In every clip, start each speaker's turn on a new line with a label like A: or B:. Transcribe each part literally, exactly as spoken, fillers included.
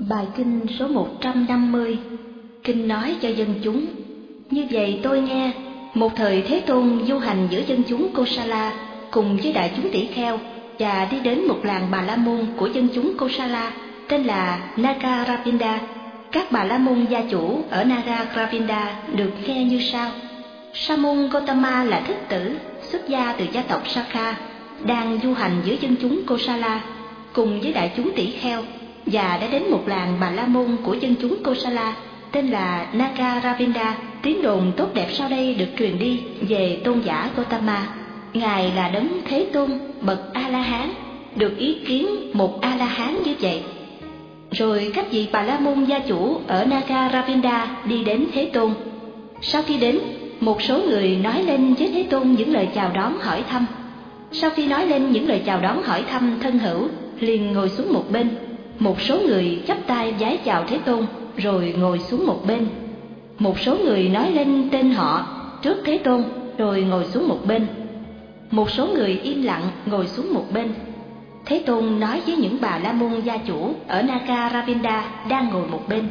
A: Bài kinh số một trăm năm mươi. Kinh nói cho dân chúng. Như vậy tôi nghe, một thời Thế Tôn du hành giữa dân chúng Kosala cùng với đại chúng tỷ kheo, và đi đến một làng Bà La Môn của dân chúng Kosala tên là Nagaravinda. Các Bà La Môn gia chủ ở Nagaravinda được nghe như sau. Sa môn Gotama là thích tử, xuất gia từ gia tộc Sakha, đang du hành giữa dân chúng Kosala cùng với đại chúng tỷ kheo, và đã đến một làng Bà La Môn của dân chúng Kosala tên là Nagaravinda. Tiếng đồn tốt đẹp sau đây được truyền đi về tôn giả Gotama. Ngài là đấng Thế Tôn bậc A La Hán, được ý kiến một A La Hán như vậy. Rồi các vị Bà La Môn gia chủ ở Nagaravinda đi đến Thế Tôn. Sau khi đến, một số người nói lên với Thế Tôn những lời chào đón hỏi thăm. Sau khi nói lên những lời chào đón hỏi thăm thân hữu, liền ngồi xuống một bên. Một số người chắp tay vái chào Thế Tôn rồi ngồi xuống một bên. Một số người nói lên tên họ trước Thế Tôn rồi ngồi xuống một bên. Một số người im lặng ngồi xuống một bên. Thế Tôn nói với những Bà La Môn gia chủ ở Nagaravinda đang ngồi một bên.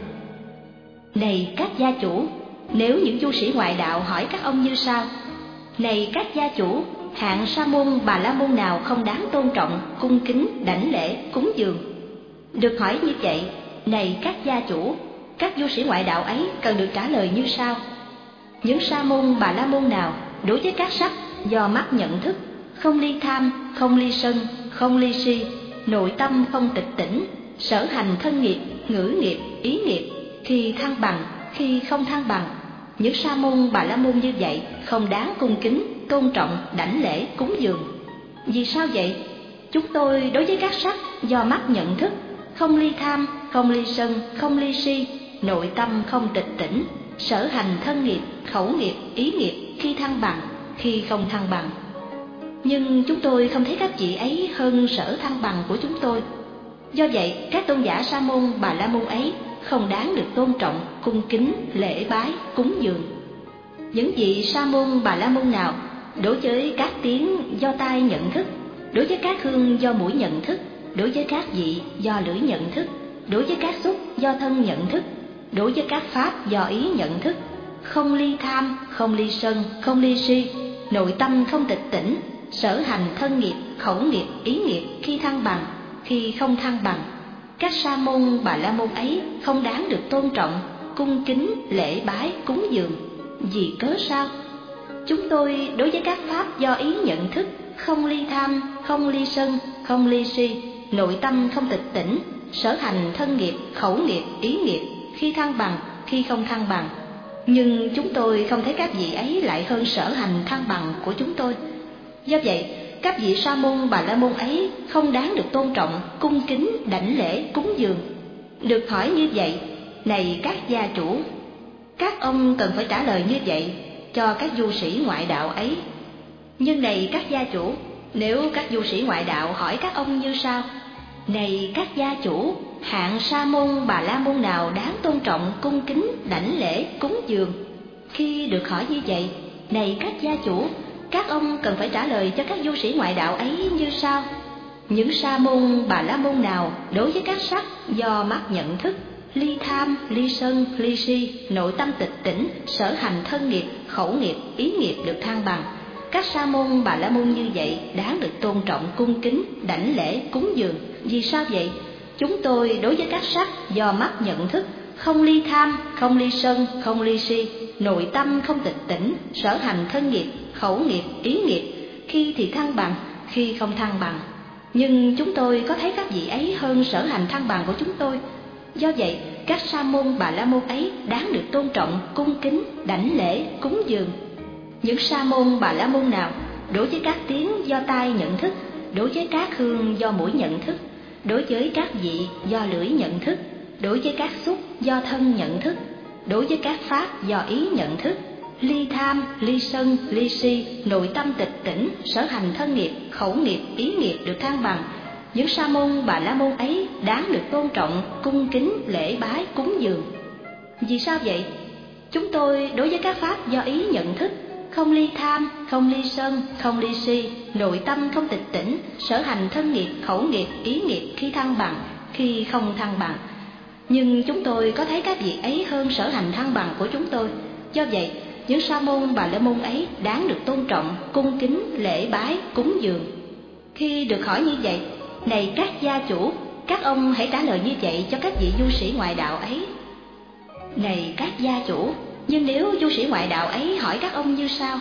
A: Này các gia chủ, nếu những du sĩ ngoại đạo hỏi các ông như sau. Này các gia chủ, hạng sa môn Bà La Môn nào không đáng tôn trọng, cung kính, đảnh lễ, cúng dường? Được hỏi như vậy, này các gia chủ, các du sĩ ngoại đạo ấy cần được trả lời như sau. Những sa môn Bà La Môn nào đối với các sắc do mắt nhận thức, không ly tham, không ly sân, không ly si, nội tâm không tịch tỉnh, sở hành thân nghiệp, ngữ nghiệp, ý nghiệp, khi thăng bằng, khi không thăng bằng. Những sa môn Bà La Môn như vậy không đáng cung kính, tôn trọng, đảnh lễ, cúng dường. Vì sao vậy? Chúng tôi đối với các sắc do mắt nhận thức, không ly tham, không ly sân, không ly si, nội tâm không tịch tỉnh, sở hành thân nghiệp, khẩu nghiệp, ý nghiệp, khi thăng bằng, khi không thăng bằng. Nhưng chúng tôi không thấy các vị ấy hơn sở thăng bằng của chúng tôi. Do vậy, các tôn giả sa môn Bà La Môn ấy không đáng được tôn trọng, cung kính, lễ bái, cúng dường. Những vị sa môn Bà La Môn nào đối với các tiếng do tai nhận thức, đối với các hương do mũi nhận thức, đối với các vị do lưỡi nhận thức, đối với các xúc do thân nhận thức, đối với các pháp do ý nhận thức, không ly tham, không ly sân, không ly si, nội tâm không tịch tỉnh, sở hành thân nghiệp, khẩu nghiệp, ý nghiệp, khi thăng bằng, khi không thăng bằng. Các sa môn Bà La Môn ấy không đáng được tôn trọng, cung kính, lễ bái, cúng dường. Vì cớ sao? Chúng tôi đối với các pháp do ý nhận thức, không ly tham, không ly sân, không ly si, nội tâm không tịch tỉnh, sở hành thân nghiệp, khẩu nghiệp, ý nghiệp, khi thăng bằng, khi không thăng bằng. Nhưng chúng tôi không thấy các vị ấy lại hơn sở hành thăng bằng của chúng tôi. Do vậy, các vị sa môn Bà La Môn ấy không đáng được tôn trọng, cung kính, đảnh lễ, cúng dường. Được hỏi như vậy, này các gia chủ, các ông cần phải trả lời như vậy cho các du sĩ ngoại đạo ấy. Nhưng này các gia chủ, nếu các du sĩ ngoại đạo hỏi các ông như sau. Này các gia chủ, hạng sa môn Bà La Môn nào đáng tôn trọng, cung kính, đảnh lễ, cúng dường? Khi được hỏi như vậy, này các gia chủ, các ông cần phải trả lời cho các du sĩ ngoại đạo ấy như sau. Những sa môn Bà La Môn nào đối với các sắc do mắt nhận thức, ly tham, ly sân, ly si, nội tâm tịch tỉnh, sở hành thân nghiệp, khẩu nghiệp, ý nghiệp được thăng bằng. Các sa môn Bà La Môn như vậy đáng được tôn trọng, cung kính, đảnh lễ, cúng dường. Vì sao vậy? Chúng tôi đối với các sắc do mắt nhận thức, không ly tham, không ly sân, không ly si, nội tâm không tịch tỉnh, sở hành thân nghiệp, khẩu nghiệp, ý nghiệp, khi thì thăng bằng, khi không thăng bằng. Nhưng chúng tôi có thấy các vị ấy hơn sở hành thăng bằng của chúng tôi. Do vậy, các sa môn Bà La Môn ấy đáng được tôn trọng, cung kính, đảnh lễ, cúng dường. Những sa môn Bà La Môn nào đối với các tiếng do tai nhận thức, đối với các hương do mũi nhận thức, đối với các vị do lưỡi nhận thức, đối với các xúc do thân nhận thức, đối với các pháp do ý nhận thức, ly tham, ly sân, ly si, nội tâm tịch tỉnh, sở hành thân nghiệp, khẩu nghiệp, ý nghiệp được thăng bằng. Những sa môn Bà La Môn ấy đáng được tôn trọng, cung kính, lễ bái, cúng dường. Vì sao vậy? Chúng tôi đối với các pháp do ý nhận thức, không ly tham, không ly sân, không ly si, nội tâm không tịch tỉnh, sở hành thân nghiệp, khẩu nghiệp, ý nghiệp, khi thăng bằng, khi không thăng bằng. nhưng chúng tôi có thấy các vị ấy hơn sở hành thăng bằng của chúng tôi. Do vậy, những sa môn bà la môn ấy đáng được tôn trọng, cung kính, lễ bái, cúng dường. Khi được hỏi như vậy, này các gia chủ, các ông hãy trả lời như vậy cho các vị du sĩ ngoại đạo ấy. Này các gia chủ, nhưng nếu du sĩ ngoại đạo ấy hỏi các ông như sau: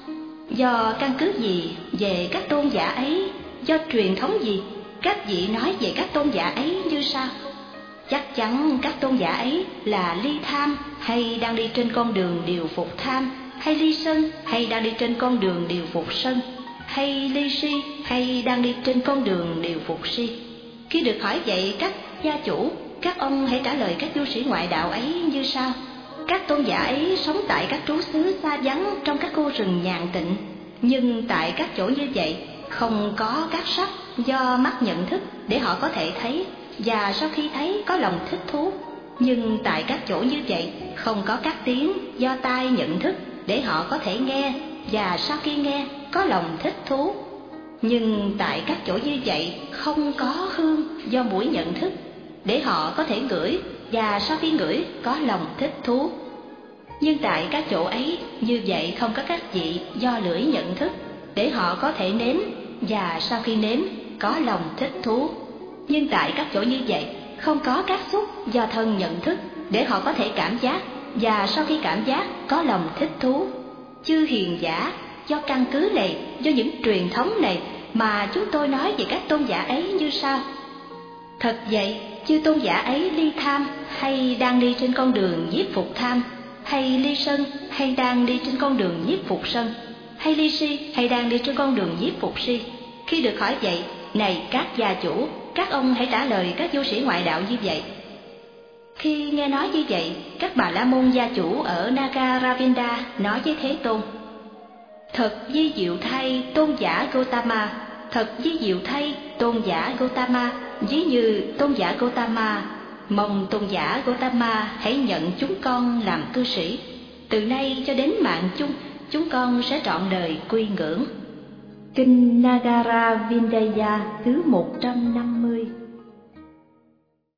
A: do căn cứ gì về các tôn giả ấy, do truyền thống gì các vị nói về các tôn giả ấy như sau? Chắc chắn các tôn giả ấy là ly tham hay đang đi trên con đường điều phục tham, hay ly sân hay đang đi trên con đường điều phục sân, hay ly si hay đang đi trên con đường điều phục si. Khi được hỏi vậy các gia chủ, các ông hãy trả lời các du sĩ ngoại đạo ấy như sau: các tôn giả ấy sống tại các trú xứ xa vắng trong các khu rừng nhàn tịnh, nhưng tại các chỗ như vậy không có các sắc do mắt nhận thức để họ có thể thấy, và sau khi thấy có lòng thích thú. Nhưng tại các chỗ như vậy không có các tiếng do tai nhận thức để họ có thể nghe, và sau khi nghe có lòng thích thú. Nhưng tại các chỗ như vậy không có hương do mũi nhận thức để họ có thể ngửi, và sau khi ngửi có lòng thích thú. Nhưng tại các chỗ ấy như vậy không có các vị do lưỡi nhận thức để họ có thể nếm, và sau khi nếm có lòng thích thú. Nhưng tại các chỗ như vậy không có các xúc do thân nhận thức để họ có thể cảm giác, và sau khi cảm giác có lòng thích thú. Chư hiền giả, do căn cứ này, do những truyền thống này mà chúng tôi nói về các tôn giả ấy như sau: thật vậy, chư tôn giả ấy ly tham hay đang đi trên con đường nhiếp phục tham, hay ly sân hay đang đi trên con đường nhiếp phục sân, hay ly si hay đang đi trên con đường nhiếp phục si. Khi được hỏi vậy, này các gia chủ, các ông hãy trả lời các du sĩ ngoại đạo như vậy. Khi nghe nói như vậy, các bà la môn gia chủ ở Nagaravinda nói với Thế Tôn: thật vi diệu thay tôn giả Gotama, thật vi diệu thay tôn giả Gotama. Ví như tôn giả Gotama, mong tôn giả Gotama hãy nhận chúng con làm cư sĩ. Từ nay cho đến mạng chung, chúng con sẽ trọn đời quy ngưỡng. Kinh Nagara Vindaya thứ một trăm năm mươi.